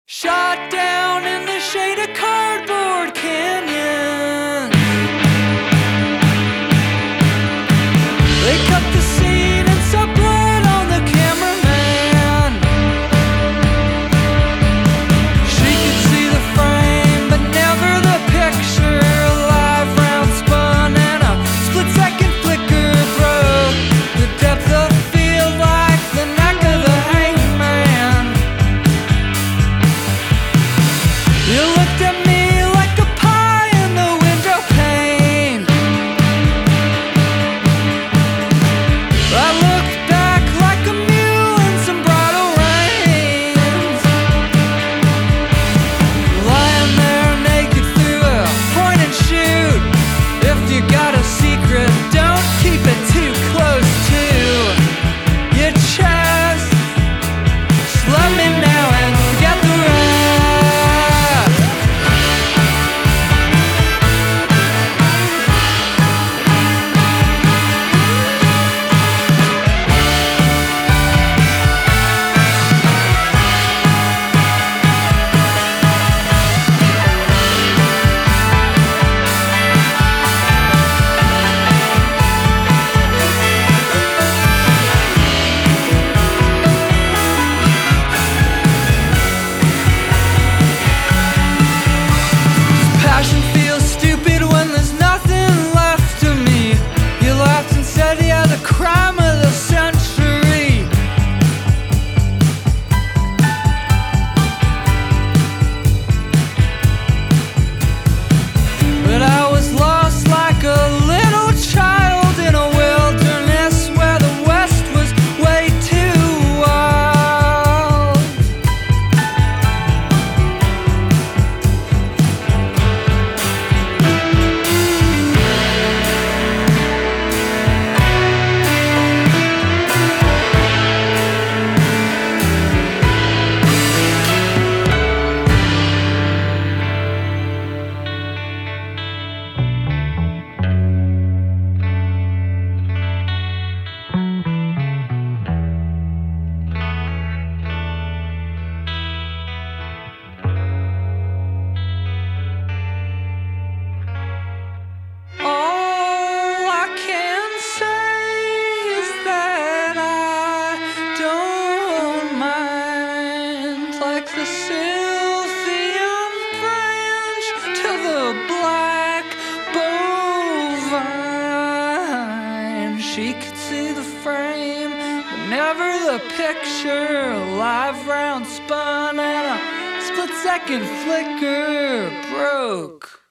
Shot down in the shade of cardboard canyons. They cut the scene and saw blood on the cameraman. She could see the frame, but never the picture. Live round spun and a split-second flicker broke the depth of field like the neck of the hangman. You looked at me like a pie in the window pane. I looked back like a mule in some bridal reins. Lying there naked through a point and shoot. If you got a secret, don't keep it too close to your chest. Just love me now and forget the rest. Passion feels stupid when there's nothing left of me. You laughed and said, yeah, the crime of the century. But I was lost like a little child in a wilderness where the West was way too wild. All I can say is that I don't mind, like the Sylvian branch to the black bovine. She could see the frame, but never the picture. Live round spun and a split-second flicker broke